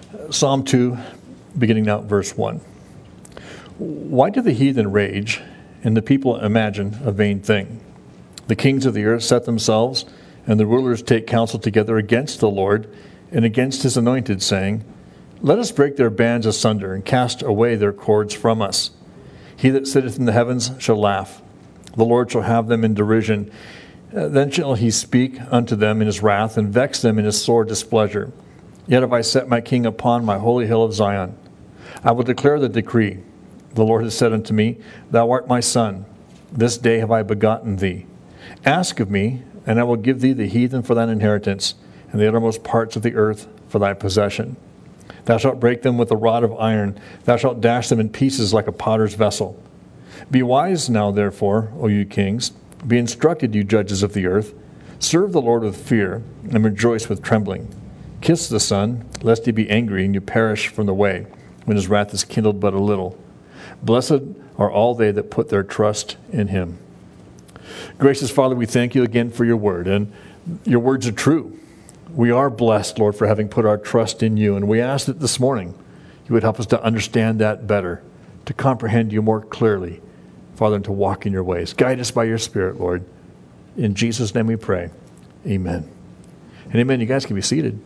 Psalm 2, beginning now at verse 1. Why do the heathen rage, and the people imagine a vain thing? The kings of the earth set themselves, and the rulers take counsel together against the Lord and against his anointed, saying, Let us break their bands asunder, and cast away their cords from us. He that sitteth in the heavens shall laugh. The Lord shall have them in derision. Then shall he speak unto them in his wrath, and vex them in his sore displeasure. Yet have I set my king upon my holy hill of Zion. I will declare the decree. The Lord has said unto me, Thou art my son. This day have I begotten thee. Ask of me, and I will give thee the heathen for thine inheritance, and the uttermost parts of the earth for thy possession. Thou shalt break them with a rod of iron. Thou shalt dash them in pieces like a potter's vessel. Be wise now, therefore, O you kings. Be instructed, you judges of the earth. Serve the Lord with fear, and rejoice with trembling. Kiss the Son, lest he be angry, and you perish from the way, when his wrath is kindled but a little. Blessed are all they that put their trust in him. Gracious Father, we thank you again for your word, and your words are true. We are blessed, Lord, for having put our trust in you, and we ask that this morning you would help us to understand that better, to comprehend you more clearly, Father, and to walk in your ways. Guide us by your Spirit, Lord. In Jesus' name we pray. Amen. And amen. You guys can be seated.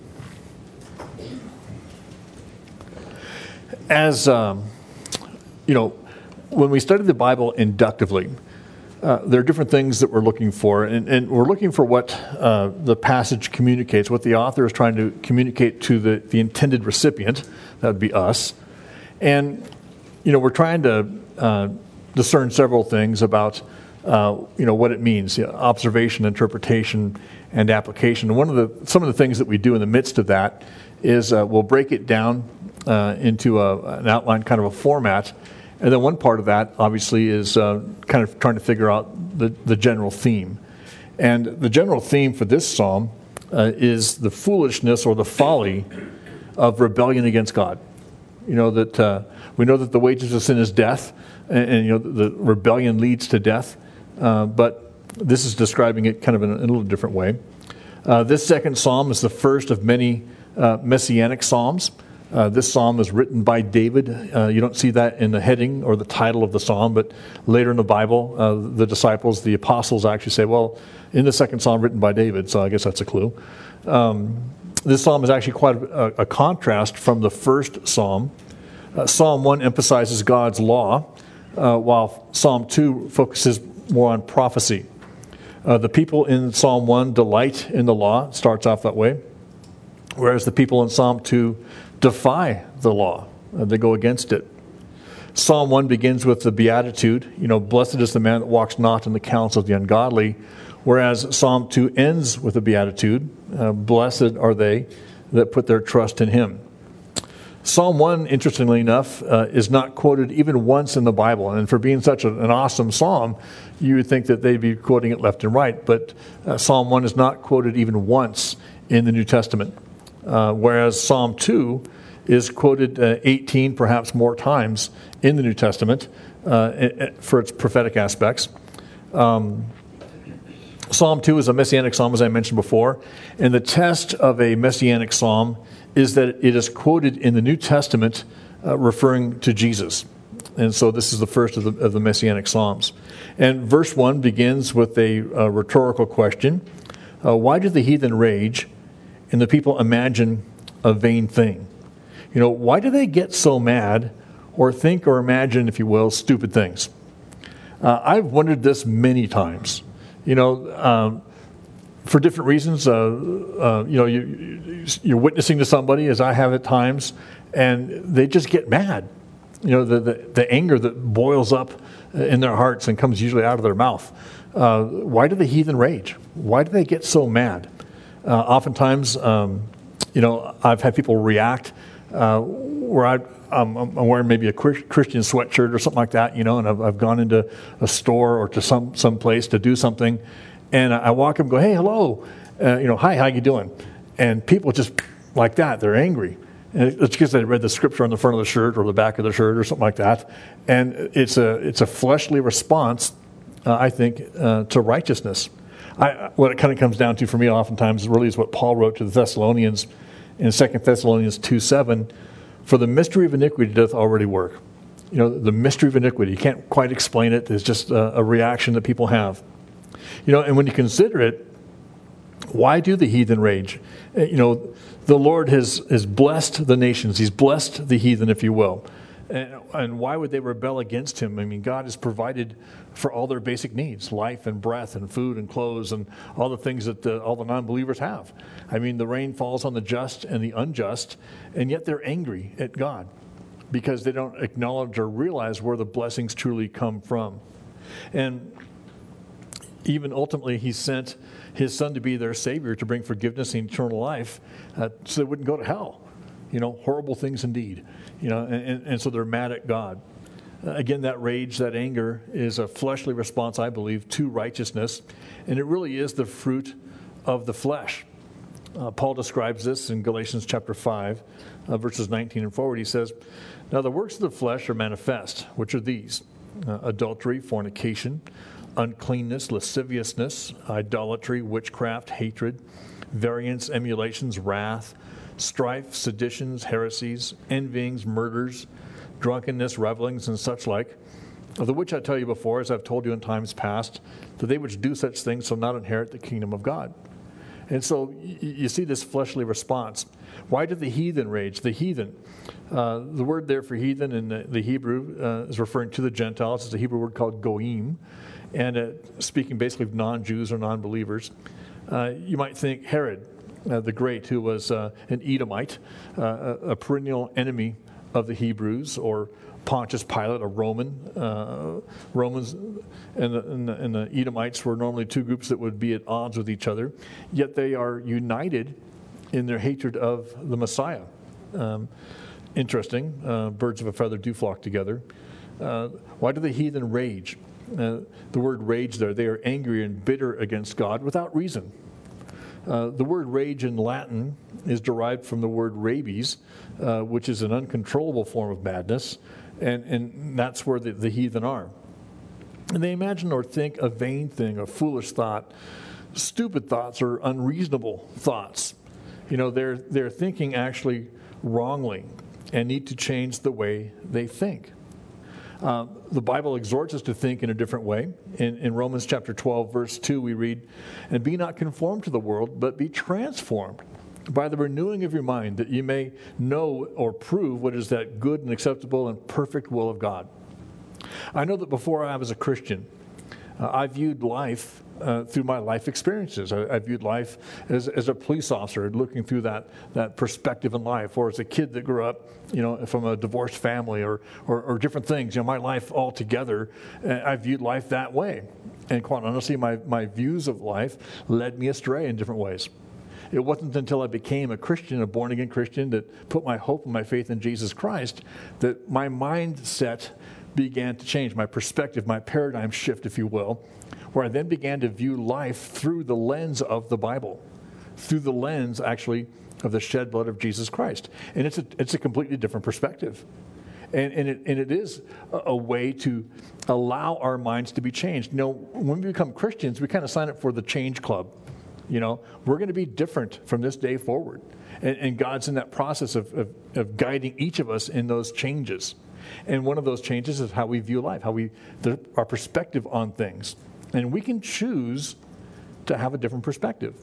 As when we study the Bible inductively, there are different things that we're looking for, and we're looking for what the passage communicates, what the author is trying to communicate to the intended recipient. That would be us. And, we're trying to discern several things about, what it means, observation, interpretation, and application. And some of the things that we do in the midst of that is we'll break it down into an outline, kind of a format. And then one part of that, obviously, is kind of trying to figure out the general theme. And the general theme for this psalm is the foolishness or the folly of rebellion against God. We know that the wages of sin is death, and the rebellion leads to death. But this is describing it kind of in a little different way. This second psalm is the first of many messianic psalms. This psalm was written by David. You don't see that in the heading or the title of the psalm, but later in the Bible, the disciples, the apostles actually say, well, in the second psalm written by David, so I guess that's a clue. This psalm is actually quite a contrast from the first psalm. Psalm 1 emphasizes God's law, while Psalm 2 focuses more on prophecy. The people in Psalm 1 delight in the law. It starts off that way. Whereas the people in Psalm 2 defy the law. They go against it. Psalm 1 begins with the beatitude. Blessed is the man that walks not in the counsel of the ungodly. Whereas Psalm 2 ends with a beatitude. Blessed are they that put their trust in him. Psalm 1, interestingly enough, is not quoted even once in the Bible. And for being such an awesome psalm, you would think that they'd be quoting it left and right. But Psalm 1 is not quoted even once in the New Testament. Whereas Psalm 2 is quoted 18, perhaps more times in the New Testament for its prophetic aspects. Psalm 2 is a messianic psalm, as I mentioned before. And the test of a messianic psalm is that it is quoted in the New Testament referring to Jesus. And so this is the first of the messianic psalms. And verse 1 begins with a rhetorical question. Why do the heathen rage and the people imagine a vain thing? Why do they get so mad or think or imagine, if you will, stupid things? I've wondered this many times. For different reasons, you're witnessing to somebody, as I have at times, and they just get mad. The anger that boils up in their hearts and comes usually out of their mouth. Why do the heathen rage? Why do they get so mad? Oftentimes, I've had people react where I'm wearing maybe a Christian sweatshirt or something like that, and I've gone into a store or to some place to do something, and I walk up and go, hey, hello, hi, how you doing? And people just like that, they're angry. And it's because they read the scripture on the front of the shirt or the back of the shirt or something like that. And it's a fleshly response, I think, to righteousness. What it kind of comes down to for me oftentimes really is what Paul wrote to the Thessalonians In 2 Thessalonians 2:7, for the mystery of iniquity doth already work. You know, the mystery of iniquity, you can't quite explain it. It's just a reaction that people have. You know, and when you consider it, why do the heathen rage? You know, the Lord has blessed the nations. He's blessed the heathen, if you will. And why would they rebel against him? I mean, God has provided for all their basic needs, life and breath and food and clothes and all the things that all the non-believers have. I mean, the rain falls on the just and the unjust, and yet they're angry at God because they don't acknowledge or realize where the blessings truly come from. And even ultimately, he sent his son to be their savior, to bring forgiveness and eternal life, so they wouldn't go to hell. You know, horrible things indeed. You know, and so they're mad at God. Again, that rage, that anger is a fleshly response, I believe, to righteousness, and it really is the fruit of the flesh. Paul describes this in Galatians chapter 5, verses 19 and forward. He says, now the works of the flesh are manifest, which are these: adultery, fornication, uncleanness, lasciviousness, idolatry, witchcraft, hatred, variance, emulations, wrath, strife, seditions, heresies, envyings, murders, drunkenness, revelings, and such like, of the which I tell you before, as I've told you in times past, that they which do such things shall not inherit the kingdom of God. And so you see this fleshly response. Why did the heathen rage? The heathen, the word there for heathen in the Hebrew is referring to the Gentiles. It's a Hebrew word called goyim, and speaking basically of non-Jews or non-believers. You might think Herod the Great, who was an Edomite, a perennial enemy of the Hebrews, or Pontius Pilate, a Roman. Romans and the Edomites were normally two groups that would be at odds with each other, yet they are united in their hatred of the Messiah. Interesting. Birds of a feather do flock together. Why do the heathen rage? The word rage there, they are angry and bitter against God without reason. The word rage in Latin is derived from the word rabies, which is an uncontrollable form of madness, and that's where the heathen are. And they imagine or think a vain thing, a foolish thought, stupid thoughts, or unreasonable thoughts. You know, they're thinking actually wrongly and need to change the way they think. The Bible exhorts us to think in a different way. In Romans chapter 12, verse 2, we read, and be not conformed to the world, but be transformed by the renewing of your mind, that you may know or prove what is that good and acceptable and perfect will of God. I know that before I was a Christian, I viewed life through my life experiences. I viewed life as a police officer, looking through that perspective in life, or as a kid that grew up, you know, from a divorced family, or different things. You know, my life altogether, I viewed life that way. And quite honestly, my views of life led me astray in different ways. It wasn't until I became a Christian, a born-again Christian, that put my hope and my faith in Jesus Christ, that my mindset began to change, my perspective, my paradigm shift, if you will, where I then began to view life through the lens of the Bible, through the lens, actually, of the shed blood of Jesus Christ. And it's a completely different perspective. And it is a way to allow our minds to be changed. You know, when we become Christians, we kind of sign up for the change club. You know, we're going to be different from this day forward. And God's in that process of guiding each of us in those changes. And one of those changes is how we view life, our perspective on things. And we can choose to have a different perspective.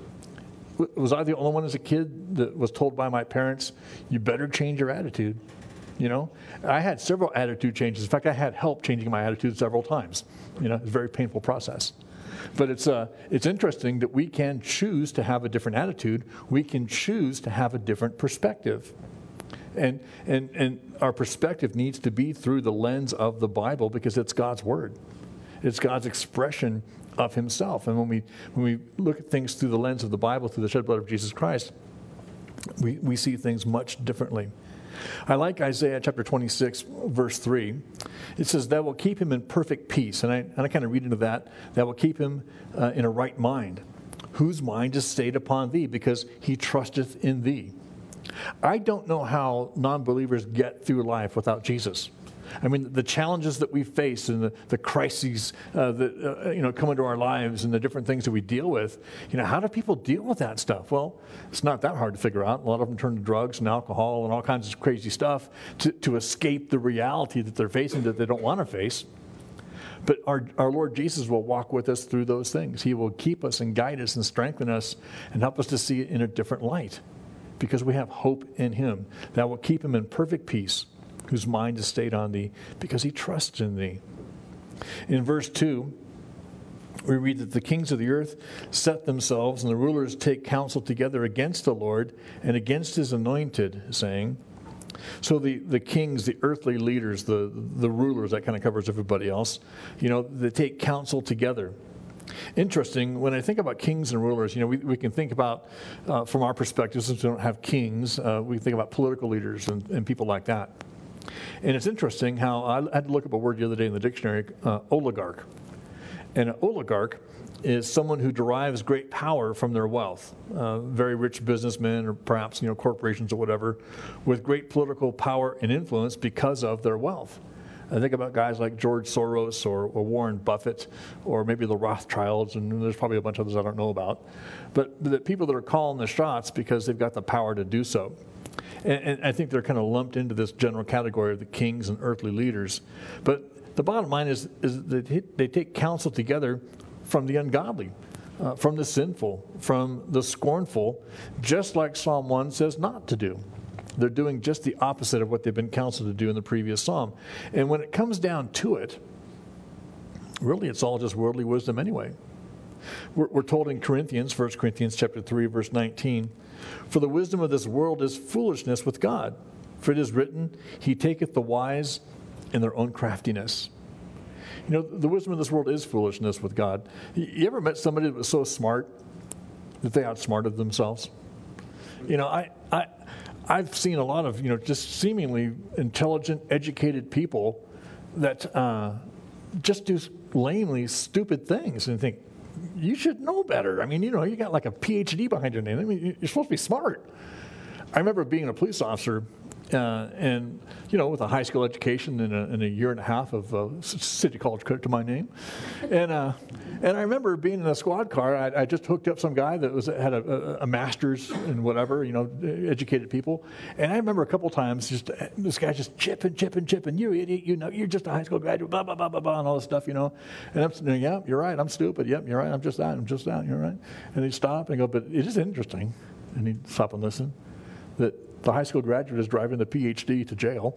Was I the only one as a kid that was told by my parents, you better change your attitude? You know, I had several attitude changes. In fact, I had help changing my attitude several times. You know, it's a very painful process. But it's interesting that we can choose to have a different attitude. We can choose to have a different perspective. And our perspective needs to be through the lens of the Bible, because it's God's Word. It's God's expression of Himself. And when we look at things through the lens of the Bible, through the shed blood of Jesus Christ, we see things much differently. I like Isaiah chapter 26, verse 3. It says, that will keep him in perfect peace. And I kind of read into that will keep him in a right mind, whose mind is stayed upon thee, because he trusteth in thee. I don't know how non-believers get through life without Jesus. I mean, the challenges that we face and the crises that come into our lives and the different things that we deal with, how do people deal with that stuff? Well, it's not that hard to figure out. A lot of them turn to drugs and alcohol and all kinds of crazy stuff to escape the reality that they're facing that they don't want to face. But our Lord Jesus will walk with us through those things. He will keep us and guide us and strengthen us and help us to see it in a different light because we have hope in him that will keep him in perfect peace, whose mind is stayed on thee because he trusts in thee. In verse 2, we read that the kings of the earth set themselves and the rulers take counsel together against the Lord and against his anointed, saying, so the kings, the earthly leaders, the rulers, that kind of covers everybody else, they take counsel together. Interesting, when I think about kings and rulers, we can think about, from our perspective, since we don't have kings, we think about political leaders and people like that. And it's interesting how I had to look up a word the other day in the dictionary, oligarch. And an oligarch is someone who derives great power from their wealth. Very rich businessmen or perhaps corporations or whatever with great political power and influence because of their wealth. I think about guys like George Soros or Warren Buffett or maybe the Rothschilds, and there's probably a bunch of others I don't know about. But the people that are calling the shots because they've got the power to do so. And I think they're kind of lumped into this general category of the kings and earthly leaders. But the bottom line is that they take counsel together from the ungodly, from the sinful, from the scornful, just like Psalm 1 says not to do. They're doing just the opposite of what they've been counseled to do in the previous psalm. And when it comes down to it, really it's all just worldly wisdom anyway. We're told in Corinthians, 1 Corinthians chapter 3, verse 19, for the wisdom of this world is foolishness with God. For it is written, he taketh the wise in their own craftiness. The wisdom of this world is foolishness with God. You ever met somebody that was so smart that they outsmarted themselves? I've seen a lot of, just seemingly intelligent, educated people that just do lamely stupid things and think, you should know better. I mean, you got like a PhD behind your name. I mean, you're supposed to be smart. I remember being a police officer and with a high school education and a year and a half of city college credit to my name. And I remember being in a squad car. I just hooked up some guy that had a master's in whatever, educated people. And I remember a couple times this guy just chipping, you idiot, you're just a high school graduate, blah, blah, blah, blah, blah, and all this stuff, And I'm saying, yeah, you're right, I'm stupid. Yep, you're right, I'm just that, you're right. And he'd stop and go, but it is interesting. And he'd stop and listen. That the high school graduate is driving the PhD to jail.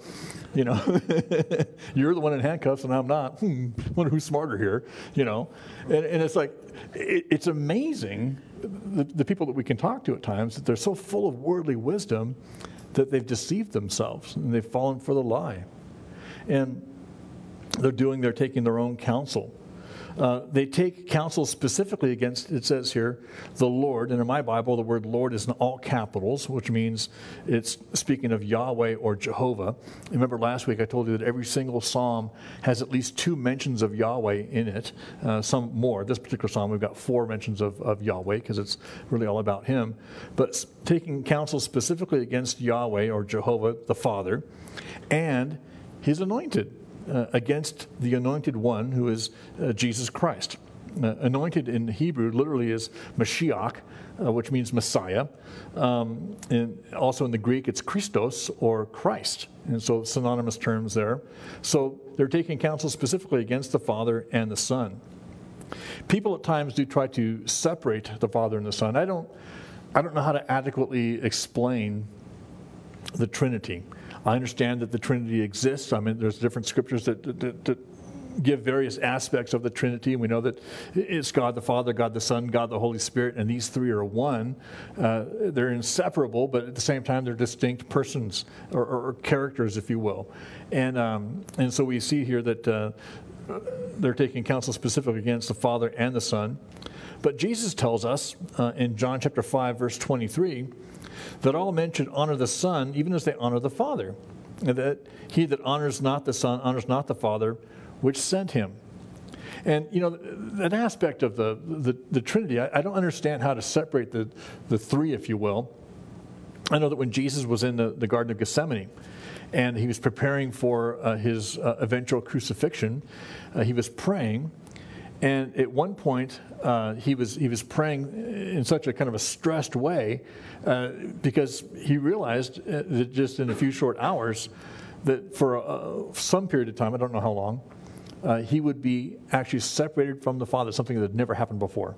You're the one in handcuffs and I'm not. Wonder who's smarter here, And it's like, it's amazing the people that we can talk to at times, that they're so full of worldly wisdom that they've deceived themselves and they've fallen for the lie. And they're taking their own counsel. They take counsel specifically against, it says here, the Lord. And in my Bible, the word Lord is in all capitals, which means it's speaking of Yahweh or Jehovah. Remember last week I told you that every single psalm has at least 2 mentions of Yahweh in it, some more. This particular psalm, we've got 4 mentions of Yahweh because it's really all about him. But taking counsel specifically against Yahweh or Jehovah, the Father, and his anointed. Against the anointed one who is Jesus Christ. Anointed in Hebrew literally is Mashiach, which means Messiah. And also in the Greek it's Christos or Christ. And so synonymous terms there. So they're taking counsel specifically against the Father and the Son. People at times do try to separate the Father and the Son. I don't know how to adequately explain the Trinity. I understand that the Trinity exists. I mean, there's different scriptures that give various aspects of the Trinity. We know that it's God the Father, God the Son, God the Holy Spirit, and these 3 are one. They're inseparable, but at the same time, they're distinct persons or characters, if you will. And so we see here that they're taking counsel specifically against the Father and the Son. But Jesus tells us in John chapter 5, verse 23, that all men should honor the Son even as they honor the Father. And that he that honors not the Son honors not the Father which sent him. And, that aspect of the Trinity, I don't understand how to separate the 3, if you will. I know that when Jesus was in the Garden of Gethsemane and he was preparing for his eventual crucifixion, he was praying. And at one point, he was praying in such a kind of a stressed way because he realized that just in a few short hours that for some period of time, I don't know how long, he would be actually separated from the Father, something that had never happened before.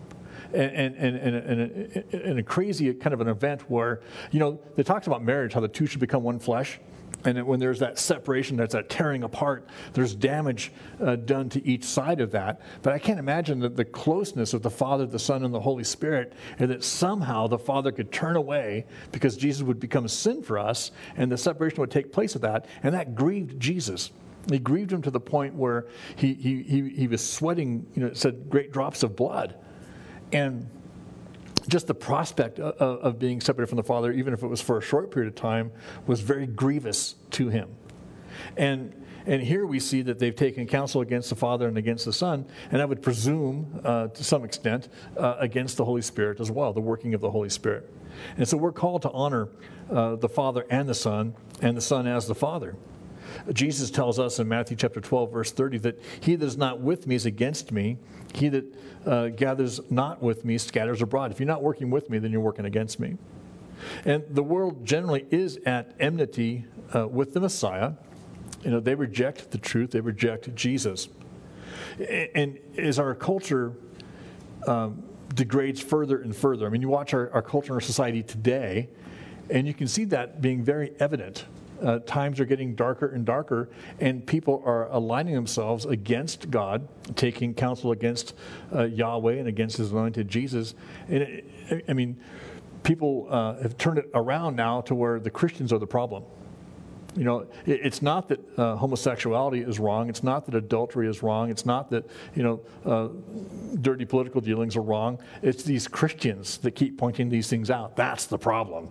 And a crazy kind of an event where, they talks about marriage, how the two should become one flesh. And when there's that separation, there's that tearing apart, there's damage done to each side of that. But I can't imagine that the closeness of the Father, the Son, and the Holy Spirit, and that somehow the Father could turn away because Jesus would become sin for us, and the separation would take place of that. And that grieved Jesus. It grieved him to the point where he was sweating, it said great drops of blood. And just the prospect of being separated from the Father, even if it was for a short period of time, was very grievous to him. And here we see that they've taken counsel against the Father and against the Son, and I would presume, to some extent, against the Holy Spirit as well, the working of the Holy Spirit. And so we're called to honor the Father and the Son as the Father. Jesus tells us in Matthew chapter 12, verse 30, that he that is not with me is against me. He that gathers not with me scatters abroad. If you're not working with me, then you're working against me. And the world generally is at enmity with the Messiah. They reject the truth. They reject Jesus. And as our culture degrades further and further, I mean, you watch our culture and our society today, and you can see that being very evident. Times are getting darker and darker, and people are aligning themselves against God, taking counsel against Yahweh and against his anointed Jesus. And people have turned it around now to where the Christians are the problem. It's not that homosexuality is wrong. It's not that adultery is wrong. It's not that, dirty political dealings are wrong. It's these Christians that keep pointing these things out. That's the problem.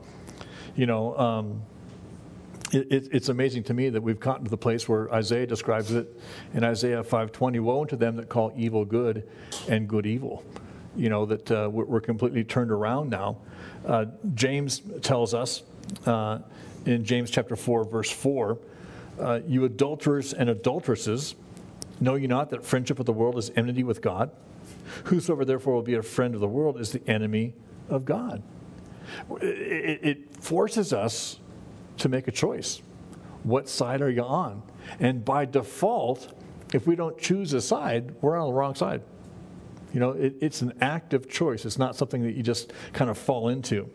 It's amazing to me that we've gotten to the place where Isaiah describes it in Isaiah 5:20, woe unto them that call evil good and good evil. That we're completely turned around now. James tells us in James chapter 4, verse 4, you adulterers and adulteresses, know ye not that friendship with the world is enmity with God? Whosoever therefore will be a friend of the world is the enemy of God. It forces us to make a choice. What side are you on? And by default, if we don't choose a side, we're on the wrong side. It's an active choice. It's not something that you just kind of fall into.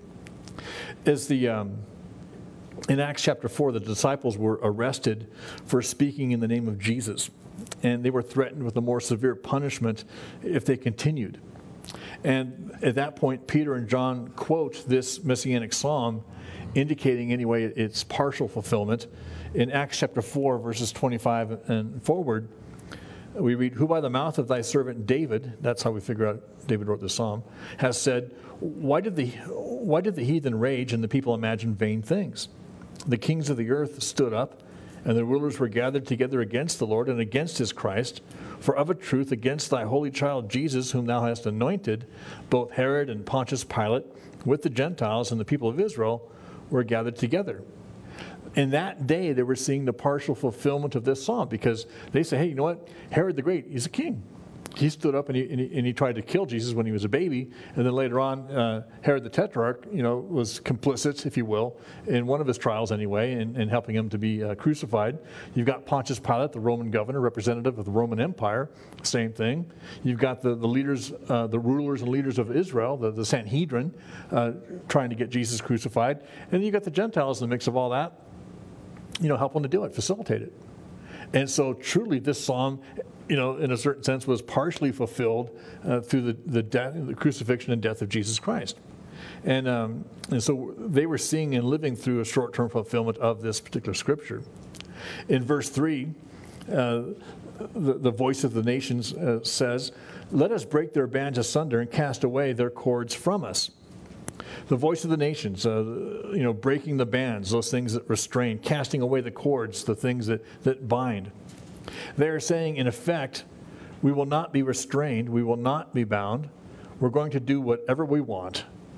In Acts chapter 4, the disciples were arrested for speaking in the name of Jesus, and they were threatened with a more severe punishment if they continued. And at that point, Peter and John quote this messianic psalm, indicating anyway its partial fulfillment. In Acts chapter 4, verses 25 and forward, we read, who by the mouth of thy servant David, that's how we figure out David wrote this psalm, has said, why did the heathen rage and the people imagine vain things? The kings of the earth stood up, and the rulers were gathered together against the Lord and against his Christ. For of a truth against thy holy child Jesus, whom thou hast anointed, both Herod and Pontius Pilate, with the Gentiles and the people of Israel, were gathered together. In that day, they were seeing the partial fulfillment of this psalm, because they say, hey, you know what? Herod the Great, he's a king. He stood up and he tried to kill Jesus when he was a baby. And then later on, Herod the Tetrarch, was complicit, if you will, in one of his trials anyway, in helping him to be crucified. You've got Pontius Pilate, the Roman governor, representative of the Roman Empire, same thing. You've got the leaders, the rulers and leaders of Israel, the Sanhedrin, trying to get Jesus crucified. And then you've got the Gentiles in the mix of all that, helping to do it, facilitate it. And so truly this psalm, in a certain sense, was partially fulfilled through the crucifixion and death of Jesus Christ. And so they were seeing and living through a short-term fulfillment of this particular scripture. In verse 3, the voice of the nations says, let us break their bands asunder and cast away their cords from us. The voice of the nations, breaking the bands, those things that restrain, casting away the cords, the things that bind. They are saying, in effect, we will not be restrained, we will not be bound. We're going to do whatever we want,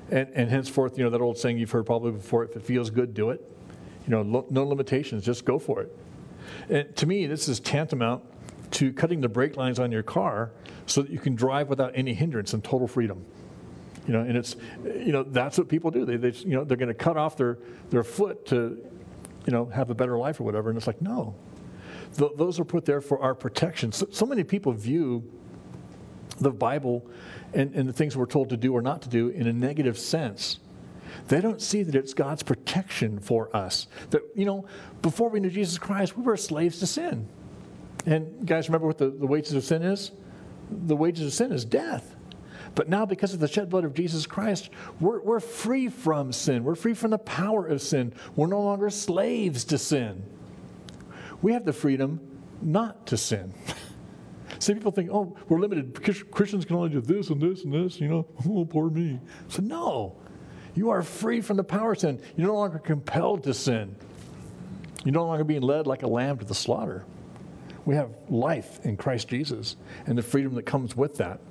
And henceforth, that old saying you've heard probably before, if it feels good, do it. No limitations, just go for it. And to me, this is tantamount to cutting the brake lines on your car so that you can drive without any hindrance and total freedom. And it's, that's what people do. They're going to cut off their foot to, have a better life or whatever. And it's like, no, those are put there for our protection. So many people view the Bible and the things we're told to do or not to do in a negative sense. They don't see that it's God's protection for us. That, before we knew Jesus Christ, we were slaves to sin. And guys, remember what the wages of sin is? The wages of sin is death. But now, because of the shed blood of Jesus Christ, we're free from sin. We're free from the power of sin. We're no longer slaves to sin. We have the freedom not to sin. See, people think, oh, we're limited. Christians can only do this and this and this, oh, poor me. So no, you are free from the power of sin. You're no longer compelled to sin. You're no longer being led like a lamb to the slaughter. We have life in Christ Jesus and the freedom that comes with that.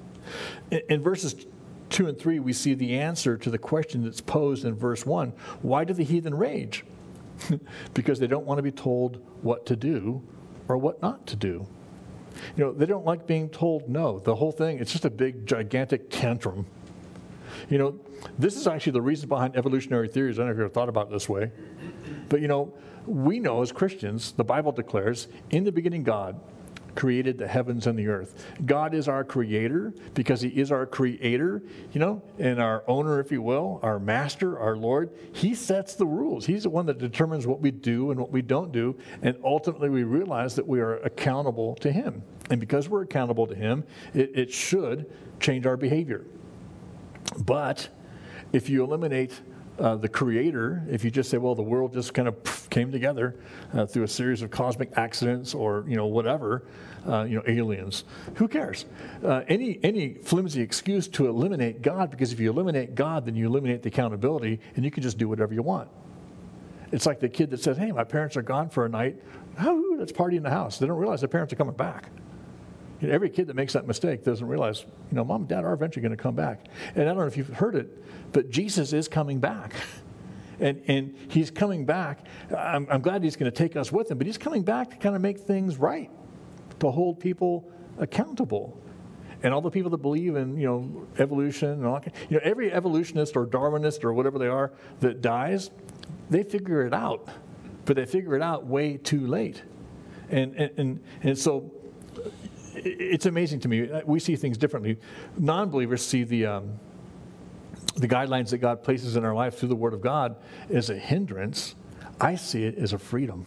In verses 2 and 3, we see the answer to the question that's posed in verse 1. Why do the heathen rage? Because they don't want to be told what to do or what not to do. They don't like being told no. The whole thing, it's just a big, gigantic tantrum. This is actually the reason behind evolutionary theories. I don't know if you've ever thought about it this way. But, we know as Christians, the Bible declares, in the beginning God created the heavens and the earth. God is our creator because he is our creator, and our owner, if you will, our master, our Lord. He sets the rules. He's the one that determines what we do and what we don't do. And ultimately we realize that we are accountable to him. And because we're accountable to him, it should change our behavior. But if you eliminate the creator, if you just say, well, the world just kind of came together through a series of cosmic accidents or, whatever, aliens, who cares? Any flimsy excuse to eliminate God, because if you eliminate God, then you eliminate the accountability and you can just do whatever you want. It's like the kid that says, hey, my parents are gone for a night. Oh, let's party in the house. They don't realize their parents are coming back. Every kid that makes that mistake doesn't realize, mom and dad are eventually going to come back. And I don't know if you've heard it, but Jesus is coming back. And he's coming back. I'm glad he's going to take us with him, but he's coming back to kind of make things right, to hold people accountable. And all the people that believe in, evolution and all that, every evolutionist or Darwinist or whatever they are that dies, they figure it out, but they figure it out way too late. And so it's amazing to me. We see things differently. Non-believers see the guidelines that God places in our life through the Word of God as a hindrance. I see it as a freedom.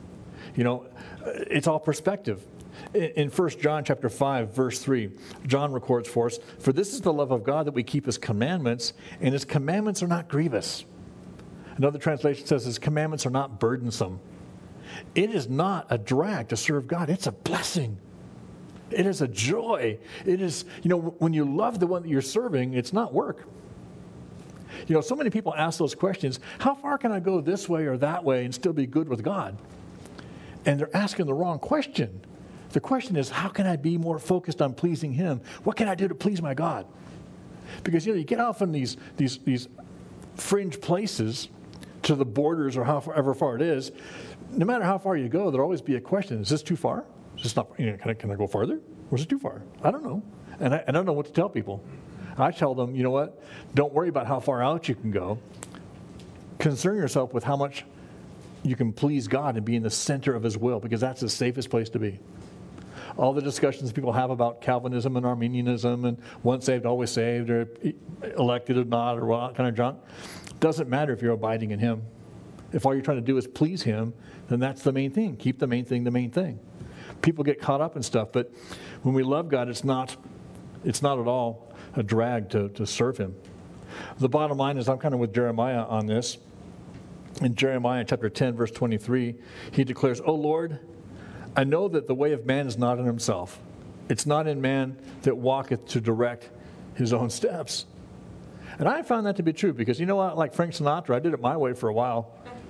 It's all perspective. In 1 John chapter 5, verse 3, John records for us, "For this is the love of God, that we keep his commandments, and his commandments are not grievous." Another translation says his commandments are not burdensome. It is not a drag to serve God. It's a blessing. It is a joy. It is, when you love the one that you're serving, it's not work. So many people ask those questions, how far can I go this way or that way and still be good with God? And they're asking the wrong question. The question is, how can I be more focused on pleasing him? What can I do to please my God? Because, you get off in these fringe places to the borders or however far it is. No matter how far you go, there'll always be a question. Is this too far? Is this not, can I go farther? Or is it too far? I don't know. And I don't know what to tell people. I tell them, you know what? Don't worry about how far out you can go. Concern yourself with how much you can please God and be in the center of his will, because that's the safest place to be. All the discussions people have about Calvinism and Arminianism and once saved, always saved, or elected or not, or what kind of junk, doesn't matter if you're abiding in him. If all you're trying to do is please him, then that's the main thing. Keep the main thing the main thing. People get caught up in stuff, but when we love God, it's not at all a drag to serve him. The bottom line is, I'm kind of with Jeremiah on this. In Jeremiah chapter 10, verse 23, he declares, "O Lord, I know that the way of man is not in himself. It's not in man that walketh to direct his own steps." And I found that to be true, because you know what? Like Frank Sinatra, I did it my way for a while,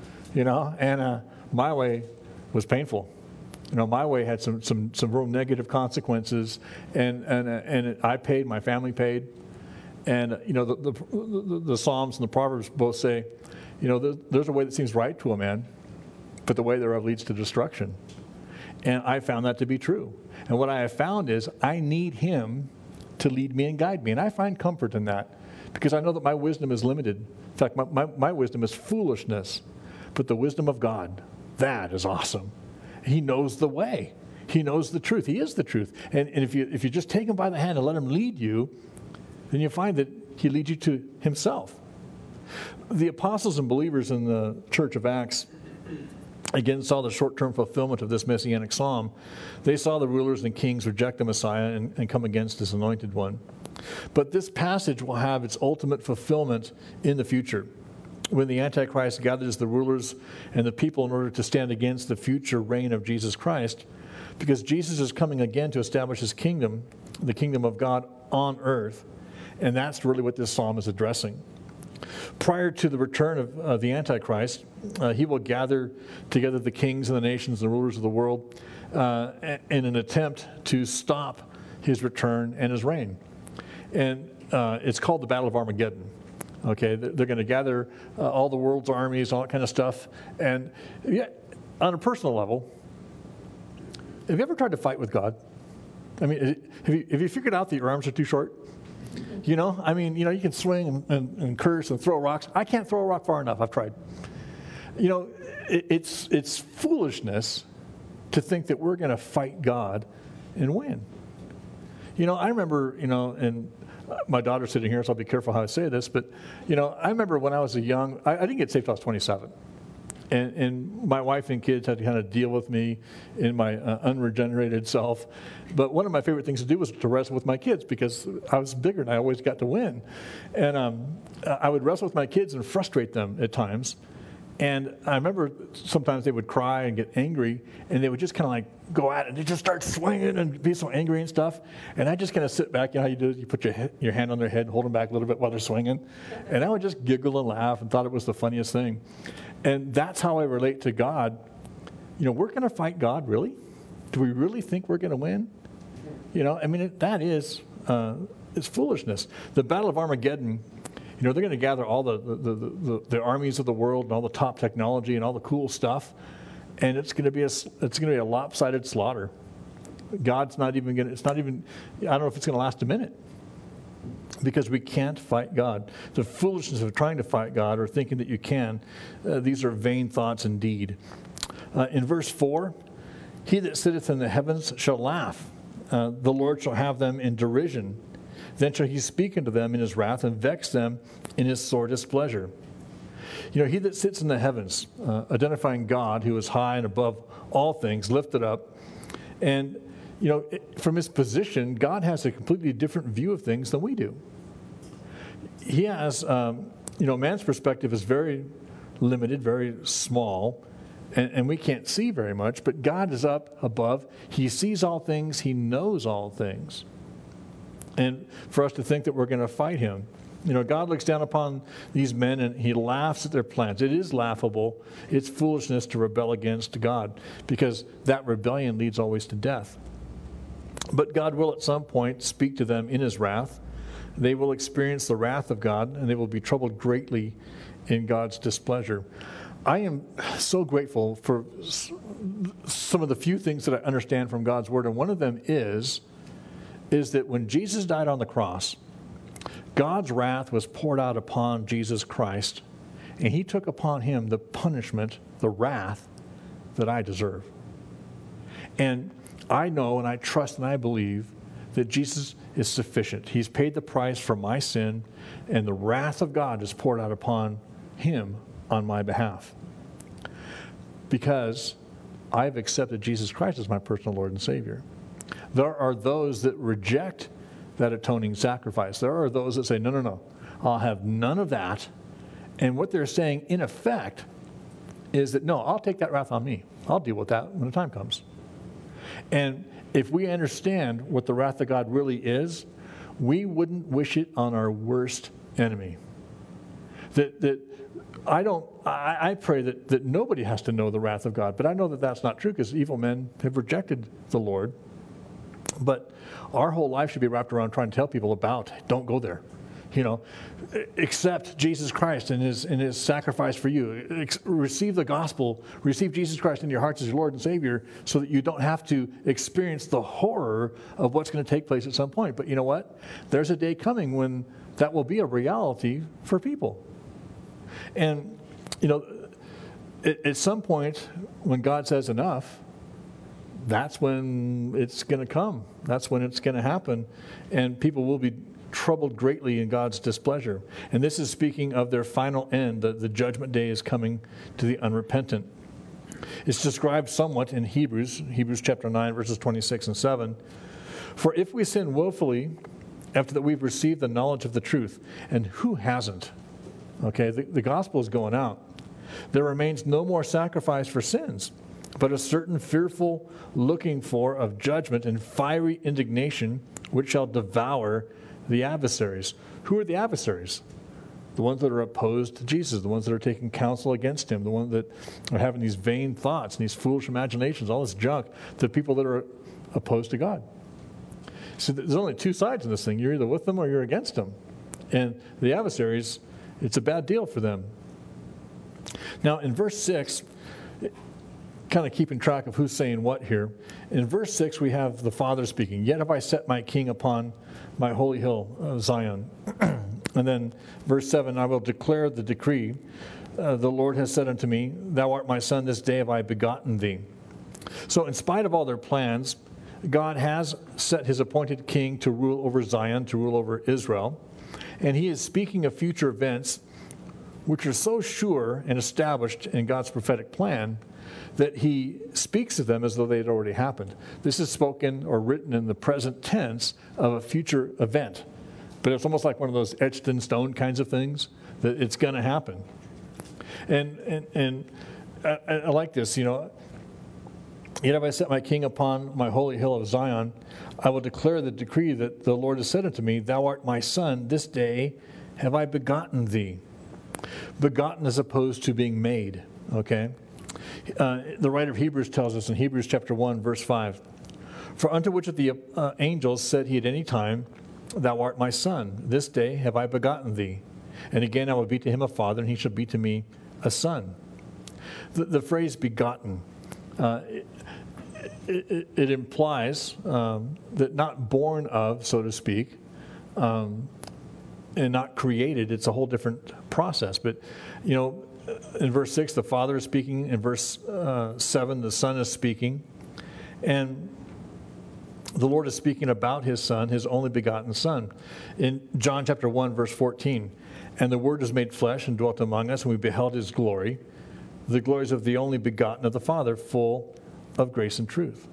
and my way was painful. My way had some real negative consequences, and I paid, my family paid, And, the Psalms and the Proverbs both say, there's a way that seems right to a man, but the way thereof leads to destruction. And I found that to be true. And what I have found is I need him to lead me and guide me. And I find comfort in that because I know that my wisdom is limited. In fact, my wisdom is foolishness. But the wisdom of God, that is awesome. He knows the way. He knows the truth. He is the truth. And if you just take him by the hand and let him lead you, then you find that he leads you to himself. The apostles and believers in the church of Acts again saw the short-term fulfillment of this messianic psalm. They saw the rulers and kings reject the Messiah and come against his anointed one. But this passage will have its ultimate fulfillment in the future, when the Antichrist gathers the rulers and the people in order to stand against the future reign of Jesus Christ, because Jesus is coming again to establish his kingdom, the kingdom of God on earth, and that's really what this psalm is addressing. Prior to the return of the Antichrist, he will gather together the kings and the nations and the rulers of the world in an attempt to stop his return and his reign. And it's called the Battle of Armageddon. Okay, they're going to gather all the world's armies, all that kind of stuff. And on a personal level, have you ever tried to fight with God? I mean, have you figured out that your arms are too short? You you can swing and curse and throw rocks. I can't throw a rock far enough. I've tried. It's foolishness to think that we're going to fight God and win. I remember, and my daughter's sitting here, so I'll be careful how I say this, but, I remember when I was I didn't get saved until I was 27. And my wife and kids had to kind of deal with me in my unregenerated self. But one of my favorite things to do was to wrestle with my kids because I was bigger and I always got to win. And I would wrestle with my kids and frustrate them at times. And I remember sometimes they would cry and get angry, and they would just kind of like go at it, and they just start swinging and be so angry and stuff. And I just kind of sit back, how you do it, you put your hand on their head, hold them back a little bit while they're swinging. And I would just giggle and laugh and thought it was the funniest thing. And that's how I relate to God. We're going to fight God, really? Do we really think we're going to win? That is, it's foolishness. The Battle of Armageddon, they're going to gather all the armies of the world and all the top technology and all the cool stuff, and it's going to be a lopsided slaughter. God's not even going to. It's not even. I don't know if it's going to last a minute, because we can't fight God. The foolishness of trying to fight God or thinking that you can, these are vain thoughts indeed. In verse 4, he that sitteth in the heavens shall laugh. The Lord shall have them in derision. Then shall he speak unto them in his wrath and vex them in his sore displeasure. He that sits in the heavens, identifying God who is high and above all things, lifted up. And, from his position, God has a completely different view of things than we do. He has, man's perspective is very limited, very small, and we can't see very much, but God is up above. He sees all things. He knows all things. And for us to think that we're going to fight him, God looks down upon these men and he laughs at their plans. It is laughable. It's foolishness to rebel against God, because that rebellion leads always to death. But God will at some point speak to them in his wrath. They will experience the wrath of God, and they will be troubled greatly in God's displeasure. I am so grateful for some of the few things that I understand from God's word, and one of them is that when Jesus died on the cross, God's wrath was poured out upon Jesus Christ, and he took upon him the punishment, the wrath that I deserve. And I know and I trust and I believe that Jesus is sufficient. He's paid the price for my sin, and the wrath of God is poured out upon him on my behalf, because I've accepted Jesus Christ as my personal Lord and Savior. There are those that reject that atoning sacrifice. There are those that say, no, I'll have none of that. And what they're saying, in effect, is that, no, I'll take that wrath on me. I'll deal with that when the time comes. And if we understand what the wrath of God really is, we wouldn't wish it on our worst enemy. I pray that nobody has to know the wrath of God, but I know that that's not true, because evil men have rejected the Lord. But our whole life should be wrapped around trying to tell people about, don't go there. Accept Jesus Christ and his sacrifice for you. Receive the gospel. Receive Jesus Christ in your hearts as your Lord and Savior, so that you don't have to experience the horror of what's going to take place at some point. But you know what? There's a day coming when that will be a reality for people. And at some point when God says enough, that's when it's going to come. That's when it's going to happen. And people will be troubled greatly in God's displeasure. And this is speaking of their final end. The judgment day is coming to the unrepentant. It's described somewhat in Hebrews chapter 9, verses 26 and 7. For if we sin willfully after that we've received the knowledge of the truth, and who hasn't? Okay, the gospel is going out. There remains no more sacrifice for sins, but a certain fearful looking for of judgment and fiery indignation, which shall devour the adversaries. Who are the adversaries? The ones that are opposed to Jesus, the ones that are taking counsel against him, the ones that are having these vain thoughts and these foolish imaginations, all this junk, the people that are opposed to God. So there's only two sides in this thing. You're either with them or you're against them. And the adversaries, it's a bad deal for them. Now, in verse 6, kind of keeping track of who's saying what here. In verse 6, we have the Father speaking. Yet have I set my king upon my holy hill, Zion. And then verse 7, I will declare the decree. The Lord has said unto me, Thou art my son, this day have I begotten thee. So in spite of all their plans, God has set his appointed king to rule over Zion, to rule over Israel. And he is speaking of future events which are so sure and established in God's prophetic plan that he speaks of them as though they had already happened. This is spoken or written in the present tense of a future event. But it's almost like one of those etched in stone kinds of things, that it's going to happen. And I like this, Yet have I set my king upon my holy hill of Zion. I will declare the decree that the Lord has said unto me, Thou art my son, this day have I begotten thee. Begotten as opposed to being made, okay? The writer of Hebrews tells us in Hebrews chapter 1, verse 5, For unto which of the angels said he at any time, Thou art my son, this day have I begotten thee. And again I will be to him a father, and he shall be to me a son. The phrase begotten, it implies that not born of, so to speak, and not created. It's a whole different process. But, in verse 6, the Father is speaking. In verse 7, the Son is speaking. And the Lord is speaking about his Son, his only begotten Son. In John chapter 1, verse 14, And the Word was made flesh and dwelt among us, and we beheld his glory, the glories of the only begotten of the Father, full of grace and truth.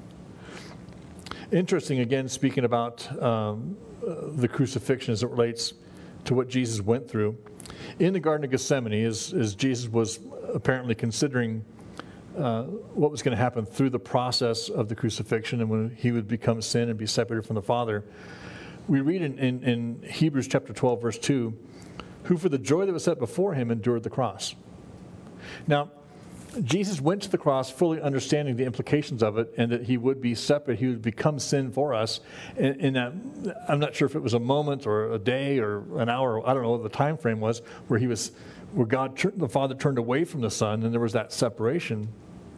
Interesting, again, speaking about the crucifixion as it relates to what Jesus went through. In the Garden of Gethsemane, as Jesus was apparently considering what was going to happen through the process of the crucifixion and when he would become sin and be separated from the Father, we read in Hebrews chapter 12, verse 2, who for the joy that was set before him endured the cross. Now, Jesus went to the cross fully understanding the implications of it and that he would be separate, he would become sin for us. In that, I'm not sure if it was a moment or a day or an hour, I don't know what the time frame was, where the Father turned away from the Son and there was that separation.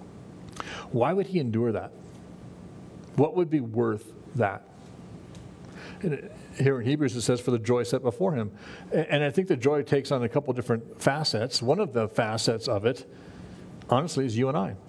Why would he endure that? What would be worth that? Here in Hebrews it says, for the joy set before him. And I think the joy takes on a couple different facets. One of the facets of it, honestly, is you and I.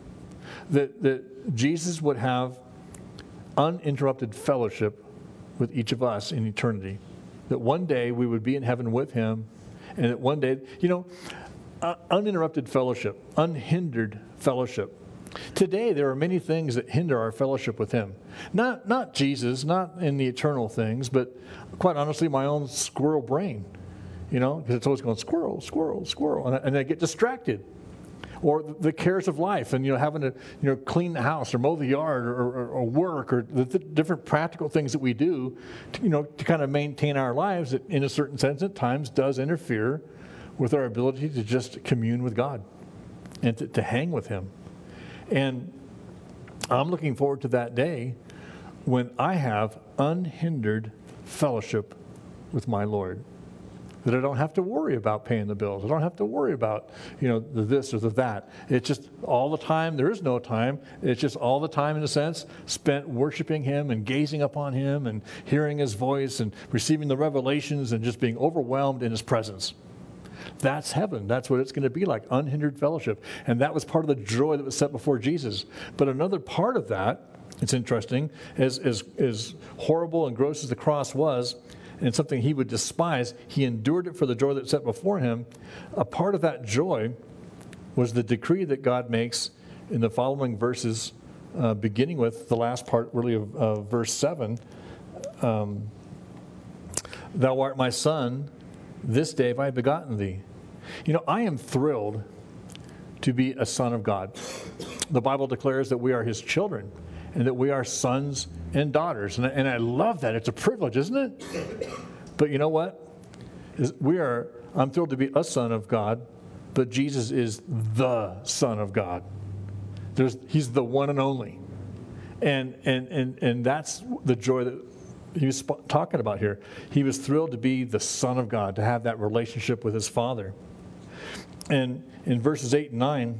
That Jesus would have uninterrupted fellowship with each of us in eternity. That one day we would be in heaven with him, and that one day, uninterrupted fellowship, unhindered fellowship. Today, there are many things that hinder our fellowship with him. Not Jesus, not in the eternal things, but quite honestly, my own squirrel brain. Because it's always going, squirrel, squirrel, squirrel. And I get distracted. Or the cares of life and, having to, clean the house or mow the yard or work or the different practical things that we do, to kind of maintain our lives that in a certain sense at times does interfere with our ability to just commune with God and to hang with him. And I'm looking forward to that day when I have unhindered fellowship with my Lord. That I don't have to worry about paying the bills. I don't have to worry about, the this or the that. It's just all the time. There is no time. It's just all the time, in a sense, spent worshiping Him and gazing upon Him and hearing His voice and receiving the revelations and just being overwhelmed in His presence. That's heaven. That's what it's going to be like, unhindered fellowship. And that was part of the joy that was set before Jesus. But another part of that, it's interesting, as horrible and gross as the cross was, and something He would despise, He endured it for the joy that's set before Him. A part of that joy was the decree that God makes in the following verses, beginning with the last part, really, of verse 7. Thou art my son, this day have I begotten thee. I am thrilled to be a son of God. The Bible declares that we are His children and that we are sons and daughters. And I love that. It's a privilege, isn't it? But you know what? I'm thrilled to be a son of God, but Jesus is the Son of God. He's the one and only. And that's the joy that He was talking about here. He was thrilled to be the Son of God, to have that relationship with His Father. And in verses 8 and 9,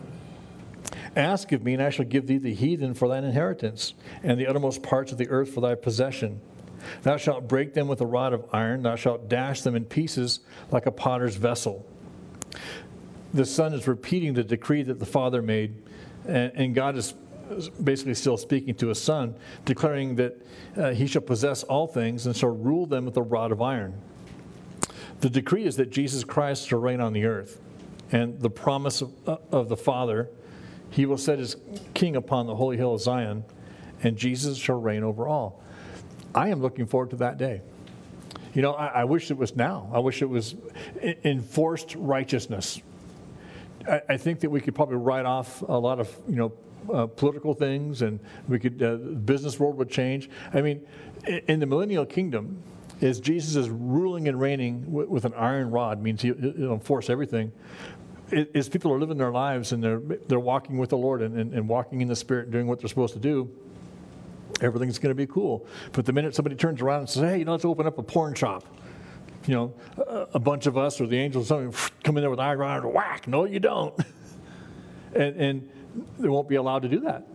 ask of me, and I shall give thee the heathen for thine inheritance, and the uttermost parts of the earth for thy possession. Thou shalt break them with a rod of iron, thou shalt dash them in pieces like a potter's vessel. The Son is repeating the decree that the Father made, and God is basically still speaking to His Son, declaring that He shall possess all things and shall rule them with a rod of iron. The decree is that Jesus Christ shall reign on the earth, and the promise of the Father, He will set His king upon the holy hill of Zion, and Jesus shall reign over all. I am looking forward to that day. I wish it was now. I wish it was enforced righteousness. I think that we could probably write off a lot of political things, and we could the business world would change. I mean, in the millennial kingdom, as Jesus is ruling and reigning with an iron rod, means He'll enforce everything. As people are living their lives and they're walking with the Lord and walking in the Spirit and doing what they're supposed to do, everything's going to be cool. But the minute somebody turns around and says, hey, let's open up a porn shop, a bunch of us or the angels or something come in there with iron rod and whack. No, you don't. and they won't be allowed to do that.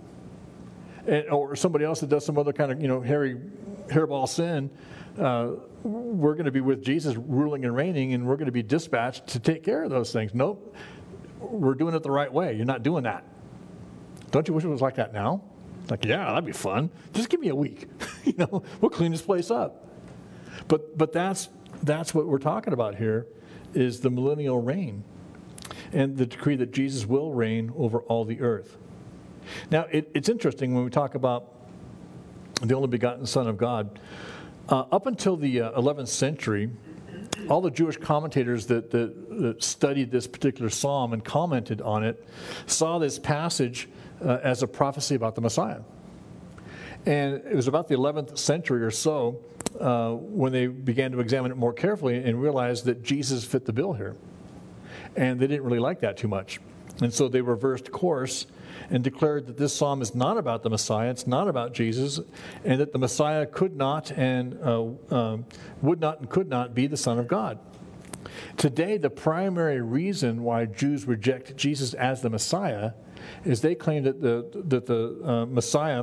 Or somebody else that does some other kind of hairball sin, we're going to be with Jesus ruling and reigning, and we're going to be dispatched to take care of those things. Nope, we're doing it the right way. You're not doing that. Don't you wish it was like that now? Like, yeah, that'd be fun. Just give me a week. We'll clean this place up. But that's what we're talking about here, is the millennial reign and the decree that Jesus will reign over all the earth. Now, it's interesting when we talk about the only begotten Son of God. Up until the 11th century, all the Jewish commentators that studied this particular psalm and commented on it saw this passage as a prophecy about the Messiah. And it was about the 11th century or so when they began to examine it more carefully and realized that Jesus fit the bill here. And they didn't really like that too much. And so they reversed course and declared that this psalm is not about the Messiah, it's not about Jesus, and that the Messiah could not and would not and could not be the Son of God. Today, the primary reason why Jews reject Jesus as the Messiah is they claim that the Messiah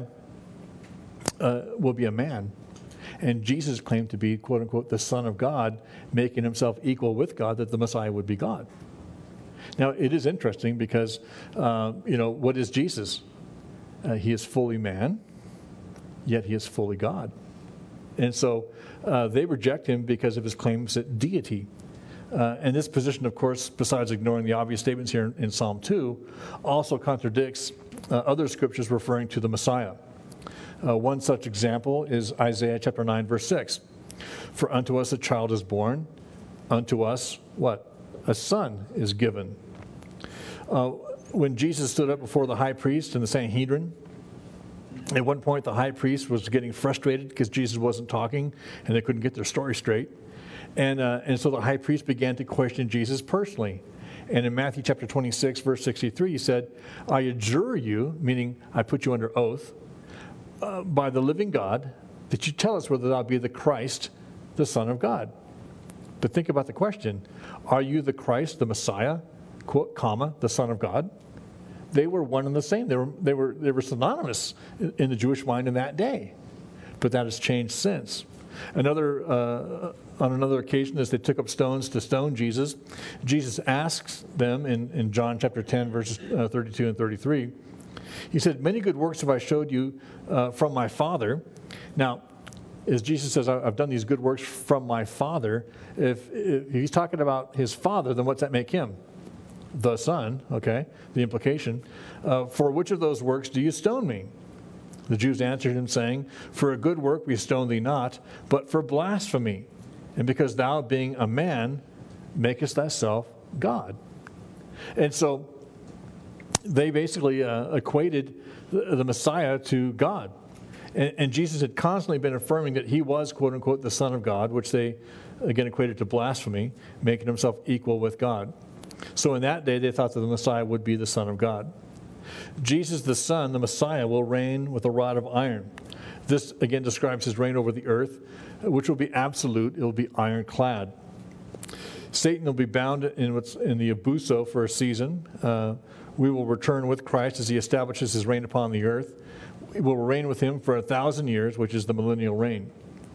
will be a man. And Jesus claimed to be, quote unquote, the Son of God, making Himself equal with God, that the Messiah would be God. Now, it is interesting because, what is Jesus? He is fully man, yet He is fully God. And so they reject Him because of His claims at deity. And this position, of course, besides ignoring the obvious statements here in Psalm 2, also contradicts other scriptures referring to the Messiah. One such example is Isaiah chapter 9, verse 6. For unto us a child is born, unto us, what? A son is given. When Jesus stood up before the high priest in the Sanhedrin, at one point the high priest was getting frustrated because Jesus wasn't talking and they couldn't get their story straight. And so the high priest began to question Jesus personally. And in Matthew chapter 26, verse 63, he said, I adjure you, meaning I put you under oath, by the living God, that you tell us whether thou be the Christ, the Son of God. But think about the question. Are you the Christ, the Messiah, quote, comma, the Son of God? They were one and the same. They were synonymous in the Jewish mind in that day. But that has changed since. On another occasion, as they took up stones to stone Jesus, Jesus asks them in John chapter 10, verses 32 and 33, he said, "Many good works have I showed you from my Father." Now, as Jesus says, I've done these good works from my Father, if he's talking about his Father, then what's that make him? The Son, okay, the implication. "For which of those works do you stone me?" The Jews answered him, saying, "For a good work we stone thee not, but for blasphemy, and because thou, being a man, makest thyself God." And so they basically equated the Messiah to God. And Jesus had constantly been affirming that he was, quote unquote, the Son of God, which they, again, equated to blasphemy, making himself equal with God. So in that day, they thought that the Messiah would be the Son of God. Jesus, the Son, the Messiah, will reign with a rod of iron. This, again, describes his reign over the earth, which will be absolute. It will be ironclad. Satan will be bound in the abuso for a season. We will return with Christ as he establishes his reign upon the earth. We will reign with him for 1,000 years, which is the millennial reign.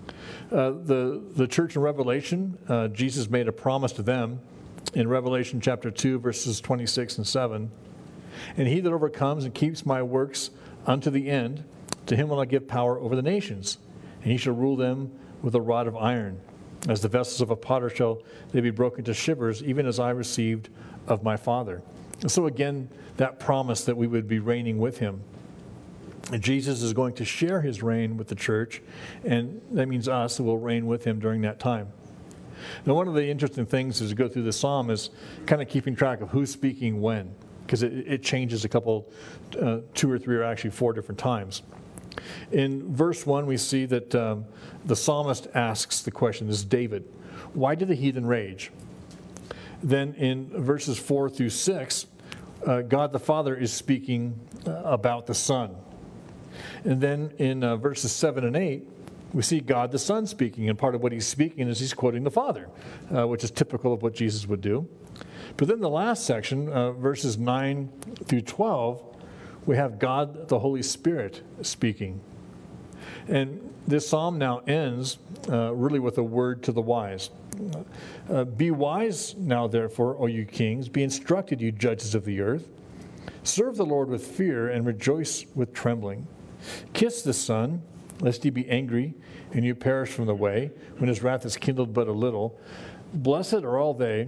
The church in Revelation, Jesus made a promise to them in Revelation chapter 2, verses 26 and 7. "And he that overcomes and keeps my works unto the end, to him will I give power over the nations, and he shall rule them with a rod of iron. As the vessels of a potter shall they be broken to shivers, even as I received of my Father." And so again, that promise that we would be reigning with him. And Jesus is going to share his reign with the church, and that means us will reign with him during that time. Now, one of the interesting things as we go through the psalm is kind of keeping track of who's speaking when, because it changes a couple, 2 or 3 or actually 4 different times. In verse 1, we see that the psalmist asks the question, this is David, "Why do the heathen rage?" Then in verses 4 through 6, God the Father is speaking about the Son. And then in verses 7 and 8, we see God the Son speaking, and part of what he's speaking is he's quoting the Father, which is typical of what Jesus would do. But then the last section, verses 9 through 12, we have God the Holy Spirit speaking. And this psalm now ends really with a word to the wise. "Be wise now, therefore, O you kings, be instructed, you judges of the earth. Serve the Lord with fear and rejoice with trembling. Kiss the Son, lest he be angry and you perish from the way, when his wrath is kindled but a little. Blessed are all they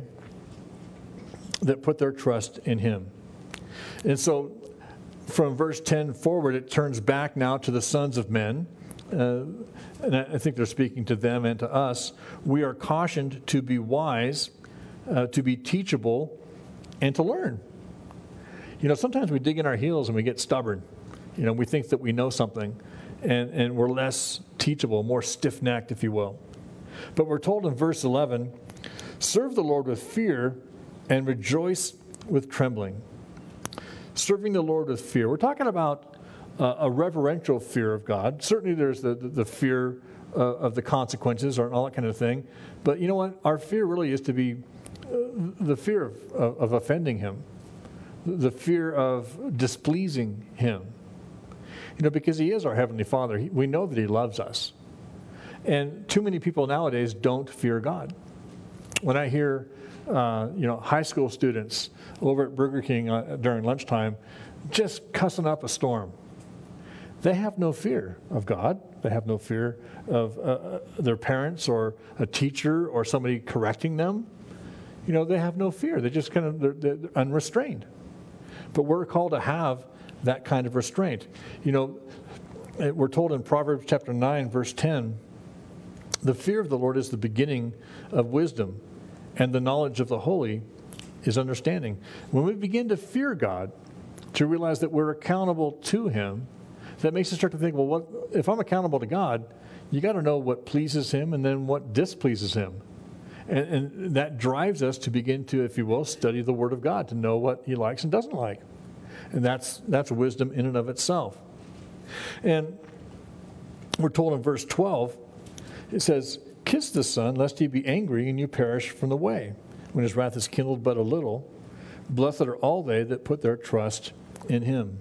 that put their trust in him." And so from verse 10 forward, it turns back now to the sons of men. And I think they're speaking to them and to us. We are cautioned to be wise, to be teachable, and to learn. You know, sometimes we dig in our heels and we get stubborn. You know, we think that we know something, and we're less teachable, more stiff-necked, if you will. But we're told in verse 11, "Serve the Lord with fear and rejoice with trembling." Serving the Lord with fear. We're talking about a reverential fear of God. Certainly there's the fear of the consequences or all that kind of thing. But you know what? Our fear really is to be the fear of offending him, the fear of displeasing him. You know, because he is our Heavenly Father. We know that he loves us. And too many people nowadays don't fear God. When I hear high school students over at Burger King during lunchtime just cussing up a storm, they have no fear of God. They have no fear of their parents or a teacher or somebody correcting them. You know, they have no fear. They're just they're unrestrained. But we're called to have that kind of restraint. You know, we're told in Proverbs chapter 9, verse 10, "The fear of the Lord is the beginning of wisdom, and the knowledge of the holy is understanding." When we begin to fear God, to realize that we're accountable to him, that makes us start to think, well, if I'm accountable to God, you got to know what pleases him and then what displeases him. And that drives us to begin to, if you will, study the Word of God, to know what he likes and doesn't like. And that's wisdom in and of itself. And we're told in verse 12, it says, Kiss the Son, lest he be angry and you perish from the way, when his wrath is kindled but a little. Blessed are all they that put their trust in him.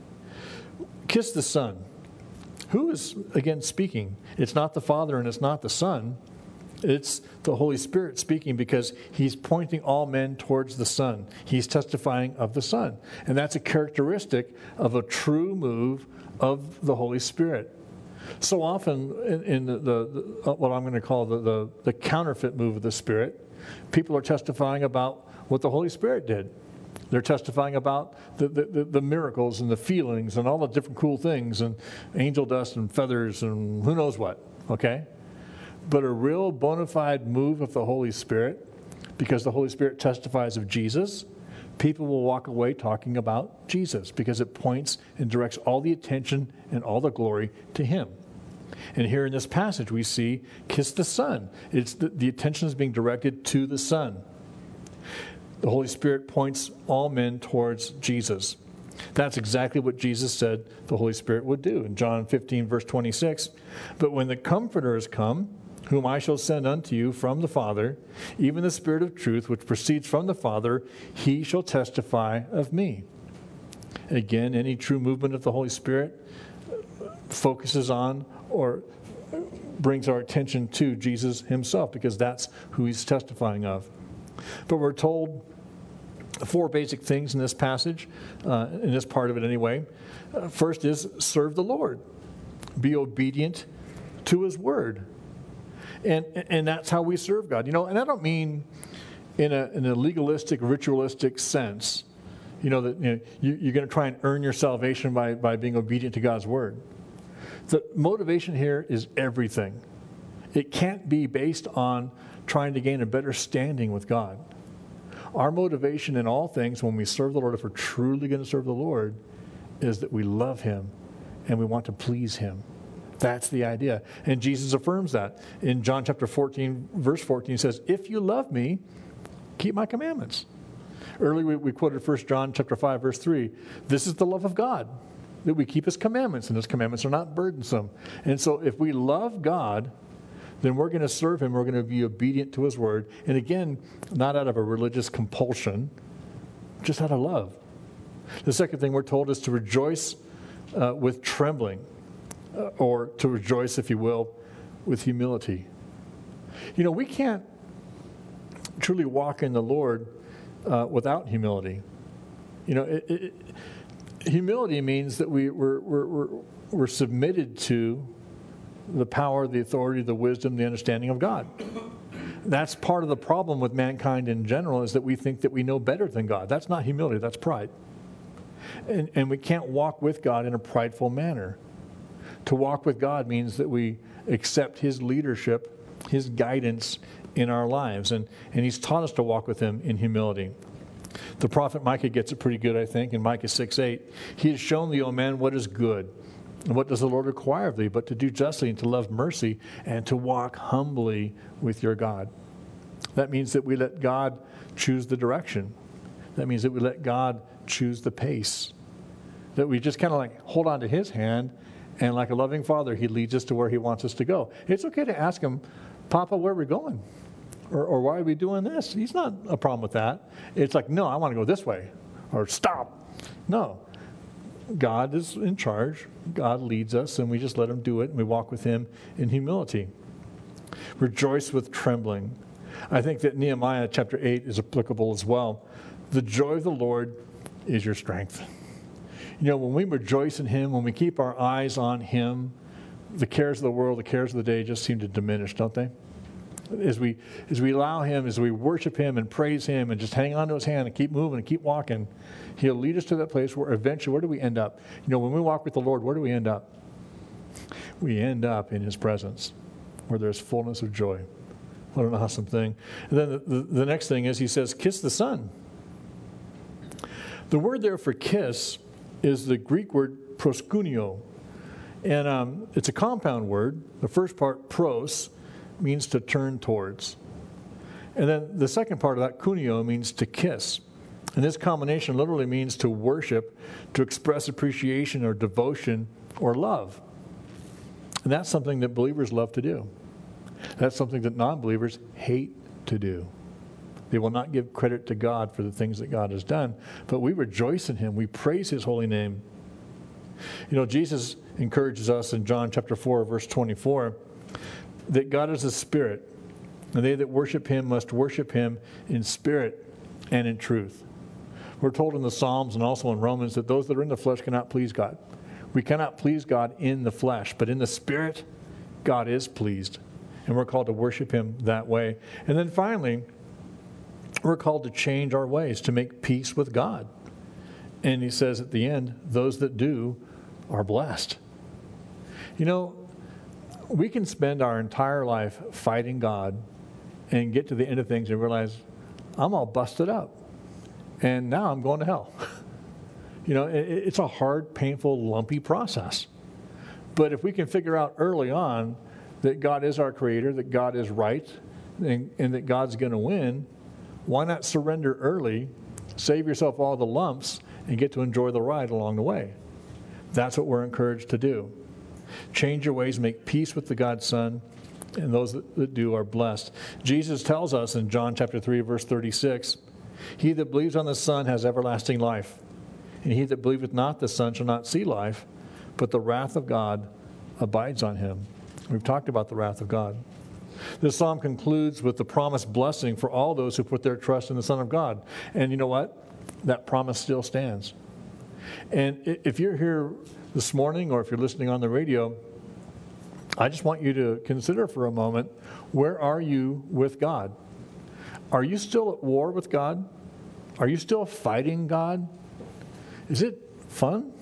Kiss the Son. Who is, again, speaking? It's not the Father and it's not the Son. It's the Holy Spirit speaking, because he's pointing all men towards the Son. He's testifying of the Son. And that's a characteristic of a true move of the Holy Spirit. So often in the what I'm going to call the counterfeit move of the Spirit, people are testifying about what the Holy Spirit did. They're testifying about the miracles and the feelings and all the different cool things and angel dust and feathers and who knows what, okay? But a real bona fide move of the Holy Spirit, because the Holy Spirit testifies of Jesus, people will walk away talking about Jesus, because it points and directs all the attention and all the glory to him. And here in this passage we see, kiss the Son. It's the attention is being directed to the Son. The Holy Spirit points all men towards Jesus. That's exactly what Jesus said the Holy Spirit would do. In John 15, verse 26, but when the Comforter is come, whom I shall send unto you from the Father, even the Spirit of truth, which proceeds from the Father, he shall testify of me. Again, any true movement of the Holy Spirit focuses on or brings our attention to Jesus himself, because that's who he's testifying of. But we're told 4 basic things in this passage, in this part of it anyway. First is serve the Lord. Be obedient to his word. And that's how we serve God. You know, and I don't mean in a legalistic, ritualistic sense, that you're going to try and earn your salvation by being obedient to God's word. The motivation here is everything. It can't be based on trying to gain a better standing with God. Our motivation in all things when we serve the Lord, if we're truly going to serve the Lord, is that we love him and we want to please him. That's the idea. And Jesus affirms that. In John chapter 14, verse 14, he says, if you love me, keep my commandments. Earlier we quoted 1 John chapter 5, verse 3. This is the love of God, that we keep his commandments, and his commandments are not burdensome. And so if we love God, then we're going to serve him. We're going to be obedient to his word. And again, not out of a religious compulsion, just out of love. The second thing we're told is to rejoice with trembling, or to rejoice, if you will, with humility. We can't truly walk in the Lord without humility. Humility means that we're submitted to the power, the authority, the wisdom, the understanding of God. That's part of the problem with mankind in general, is that we think that we know better than God. That's not humility, that's pride. And we can't walk with God in a prideful manner. To walk with God means that we accept his leadership, his guidance in our lives. And he's taught us to walk with him in humility. The prophet Micah gets it pretty good, I think, in Micah 6:8. He has shown thee, O man, what is good. And what does the Lord require of thee? But to do justly and to love mercy and to walk humbly with your God. That means that we let God choose the direction. That means that we let God choose the pace. That we just kind of hold on to his hand, and like a loving father, he leads us to where he wants us to go. It's okay to ask him, Papa, where are we going? Or why are we doing this? He's not a problem with that. It's like, no, I want to go this way. Or stop. No. God is in charge. God leads us, and we just let him do it, and we walk with him in humility. Rejoice with trembling. I think that Nehemiah chapter 8 is applicable as well. The joy of the Lord is your strength. When we rejoice in him, when we keep our eyes on him, the cares of the world, the cares of the day just seem to diminish, don't they? As we allow him, as we worship him and praise him and just hang on to his hand and keep moving and keep walking, he'll lead us to that place where eventually, where do we end up? When we walk with the Lord, where do we end up? We end up in his presence, where there's fullness of joy. What an awesome thing. And then the next thing is he says, kiss the Son. The word there for kiss is the Greek word proskuneo. And it's a compound word. The first part, pros, means to turn towards. And then the second part of that, kuneo, means to kiss. And this combination literally means to worship, to express appreciation or devotion or love. And that's something that believers love to do. That's something that non-believers hate to do. They will not give credit to God for the things that God has done, but we rejoice in him. We praise his holy name. You know, Jesus encourages us in John chapter 4, verse 24, that God is a spirit, and they that worship him must worship him in spirit and in truth. We're told in the Psalms and also in Romans that those that are in the flesh cannot please God. We cannot please God in the flesh, but in the spirit, God is pleased. And we're called to worship him that way. And then finally, we're called to change our ways, to make peace with God. And he says at the end, those that do are blessed. You know, we can spend our entire life fighting God and get to the end of things and realize, I'm all busted up. And now I'm going to hell. You know, it's a hard, painful, lumpy process. But if we can figure out early on that God is our creator, that God is right, and that God's going to win, why not surrender early, save yourself all the lumps, and get to enjoy the ride along the way? That's what we're encouraged to do. Change your ways, make peace with the God's Son, and those that do are blessed. Jesus tells us in John chapter 3, verse 36, he that believes on the Son has everlasting life, and he that believeth not the Son shall not see life, but the wrath of God abides on him. We've talked about the wrath of God. This psalm concludes with the promised blessing for all those who put their trust in the Son of God. And you know what? That promise still stands. And if you're here this morning or if you're listening on the radio, I just want you to consider for a moment, where are you with God? Are you still at war with God? Are you still fighting God? Is it fun?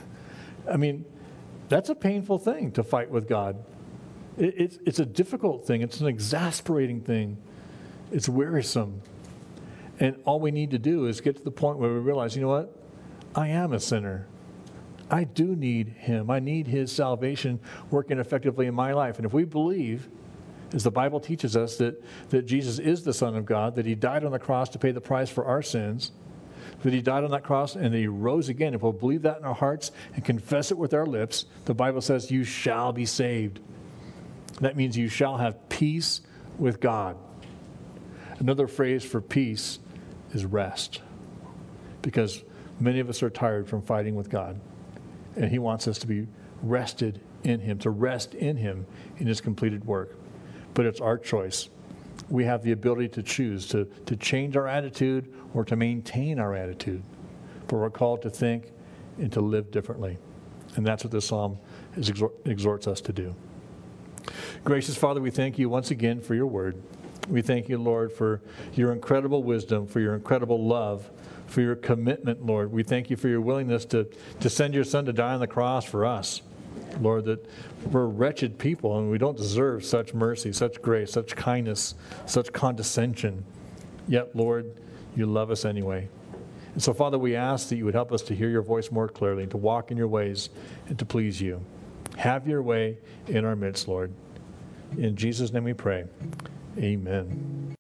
I mean, that's a painful thing to fight with God. It's a difficult thing. It's an exasperating thing. It's wearisome. And all we need to do is get to the point where we realize, you know what? I am a sinner. I do need him. I need his salvation working effectively in my life. And if we believe, as the Bible teaches us, that Jesus is the Son of God, that he died on the cross to pay the price for our sins, that he died on that cross and that he rose again, if we'll believe that in our hearts and confess it with our lips, the Bible says you shall be saved. That means you shall have peace with God. Another phrase for peace is rest, because many of us are tired from fighting with God, and he wants us to be rested in him, to rest in him in his completed work. But it's our choice. We have the ability to choose to change our attitude or to maintain our attitude. But we're called to think and to live differently. And that's what this psalm exhorts us to do. Gracious Father, we thank you once again for your word. We thank you, Lord, for your incredible wisdom, for your incredible love, for your commitment, Lord. We thank you for your willingness to send your Son to die on the cross for us. Lord, that we're wretched people and we don't deserve such mercy, such grace, such kindness, such condescension. Yet, Lord, you love us anyway. And so, Father, we ask that you would help us to hear your voice more clearly, to walk in your ways, and to please you. Have your way in our midst, Lord. In Jesus' name we pray. Amen.